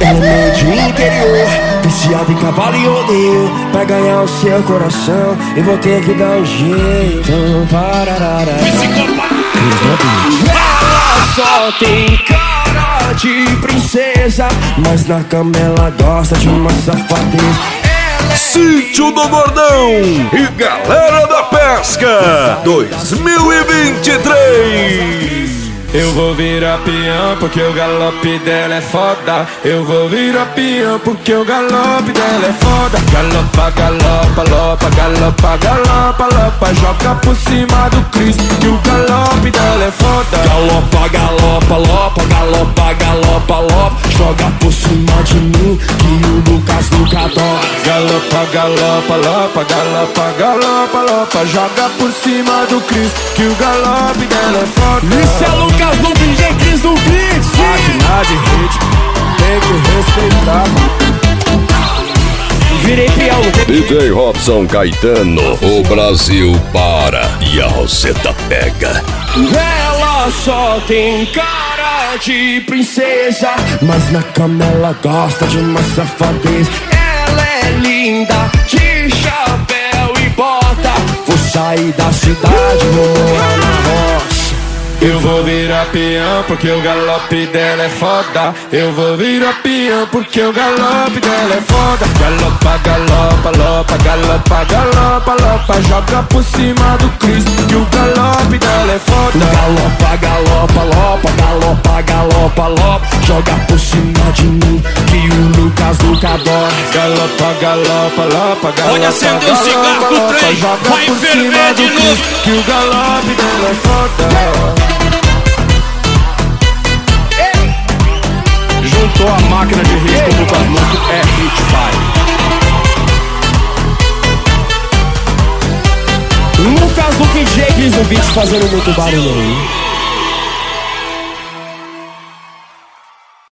Ela é meio de interior, viciada em cavalo e rodeio. Pra ganhar o seu coração, eu vou ter que dar um jeito. Pararara. Ela só tem cara de princesa, mas na cama ela gosta de uma safadeza. Sítio do Gordão e Galera da Pesca 2023. Eu vou virar peão porque o galope dela é foda. Eu vou virar peão porque o galope dela é foda. Galopa, galopa, lopa, galopa, galopa, lopa. Joga por cima do Cristo que o galope dela é foda. Galopa, galopa, lopa, galopa, galopa, lopa. Joga por cima de mim que o Lucas nunca adora. Galopa, galopa, lopa, galopa, galopa, lopa. Joga por cima do Cristo que o galope dela é foda. Isso é Lucas no DJ Cris do Blitz. Máquina de ritmo, tem que respeitar. Virei peão. DJ Robson Caetano, o Brasil para e a Roseta pega. Ela só tem cara de princesa, mas na cama ela gosta de uma safadeza. Ela é linda, de chapéu e bota. Vou sair da cidade, vou morar na roça. Eu vou virar peão porque o galope dela é foda. Eu vou virar peão porque o galope dela é foda. Galopa, galopa, lopa, galopa, galopa, lopa. Joga por cima do Cristo que o galope dela é foda. Galopa, galopa, lopa, galopa, galopa, lopa. Joga por cima de mim que o Lucas nunca adora. Galopa, galopa, lopa, galopa. Pode acender o cigarro do trem, vai ferver de novo. Que o galope dela é foda. Juntou a máquina de ritmo do Lucas Louco, é hit, pai. Lucas do DJ Cris do Beat fazendo muito barulho aí.